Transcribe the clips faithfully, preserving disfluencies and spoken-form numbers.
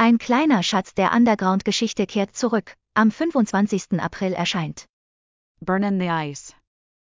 Ein kleiner Schatz der Underground-Geschichte kehrt zurück. Am fünfundzwanzigsten April erscheint Burn in the Ice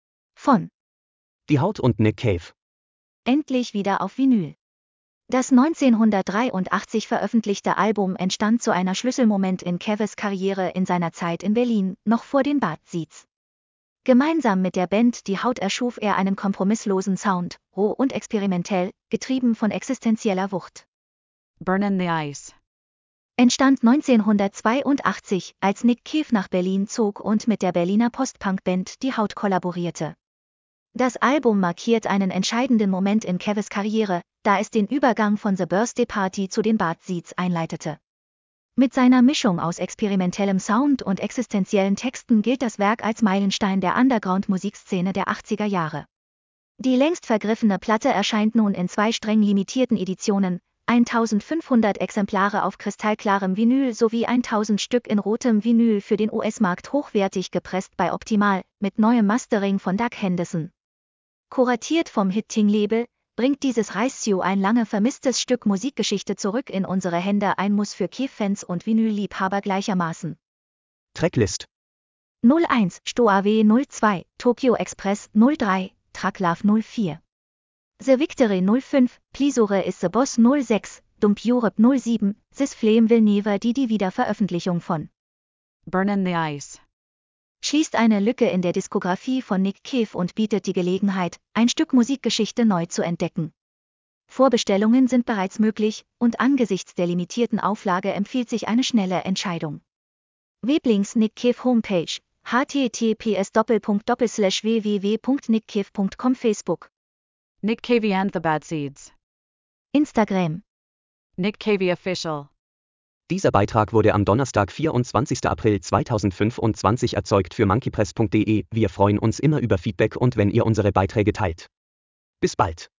von Die Haut und Nick Cave. endlich wieder auf Vinyl. Das neunzehnhundertdreiundachtzig veröffentlichte Album entstand zu einer Schlüsselmoment in Caves Karriere in seiner Zeit in Berlin, noch vor den Bad Seeds. Gemeinsam mit der Band Die Haut erschuf er einen kompromisslosen Sound, roh und experimentell, getrieben von existenzieller Wucht. Burn in the Ice Entstand neunzehnhundertzweiundachtzig, als Nick Cave nach Berlin zog und mit der Berliner Post-Punk-Band Die Haut kollaborierte. Das Album markiert einen entscheidenden Moment in Caves Karriere, da es den Übergang von The Birthday Party zu den Bad Seeds einleitete. Mit seiner Mischung aus experimentellem Sound und existenziellen Texten gilt das Werk als Meilenstein der Underground-Musikszene der achtziger Jahre. Die längst vergriffene Platte erscheint nun in zwei streng limitierten Editionen, eintausendfünfhundert Exemplare auf kristallklarem Vinyl sowie tausend Stück in rotem Vinyl für den U S-Markt hochwertig gepresst bei Optimal, mit neuem Mastering von Doug Henderson. Kuratiert vom Hitting-Label, bringt dieses Reissue ein lange vermisstes Stück Musikgeschichte zurück in unsere Hände, ein Muss für Cave-Fans und Vinyl-Liebhaber gleichermaßen. Tracklist. null eins, Stoawe null zwei, Tokyo Express null drei, Tracklove null vier. The Victory null fünf, Plisure is the Boss null sechs, Dump Europe null sieben, This Flame Will Never Die die Wiederveröffentlichung von Burn in the Ice schließt eine Lücke in der Diskografie von Nick Cave und bietet die Gelegenheit, ein Stück Musikgeschichte neu zu entdecken. Vorbestellungen sind bereits möglich, und angesichts der limitierten Auflage empfiehlt sich eine schnelle Entscheidung. Weblinks Nick Cave Homepage, h t t p s doppelpunkt doppelpunkt slash w w w punkt nick cave punkt com Facebook, Nick Cave and the Bad Seeds Instagram. Nick Cave Official. Dieser Beitrag wurde am Donnerstag, vierundzwanzigsten April zweitausendfünfundzwanzig erzeugt für monkeypress punkt de. Wir freuen uns immer über Feedback und wenn ihr unsere Beiträge teilt. Bis bald.